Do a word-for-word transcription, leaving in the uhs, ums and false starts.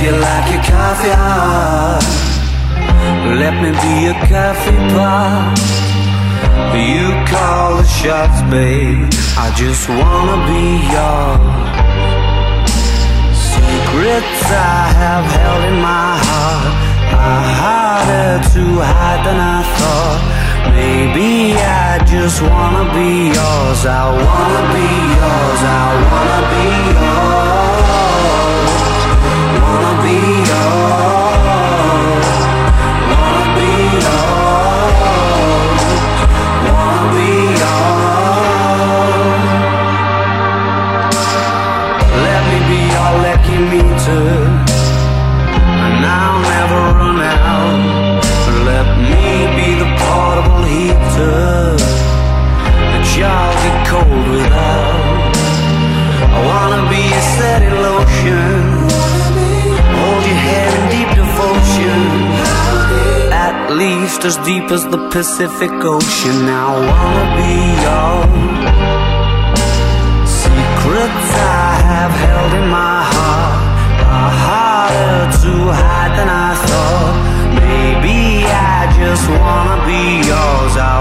you like your coffee hot, let me be a coffee pot. You call the shots, babe, I just wanna be yours. Secrets I have held in my heart are harder to hide than I thought. Maybe I just wanna be yours. I wanna be yours. I wanna be yours. Wanna be yours. Wanna be yours. Wanna be yours. Let me be your lucky meter, and I'll never run out. Let me be the portable heater that y'all get cold without. I wanna be a steady lotion, hold your hand in deep devotion, at least as deep as the Pacific Ocean. I wanna be yours. Secrets I have held in my heart are harder to hide than I thought. Maybe I just wanna be yours. I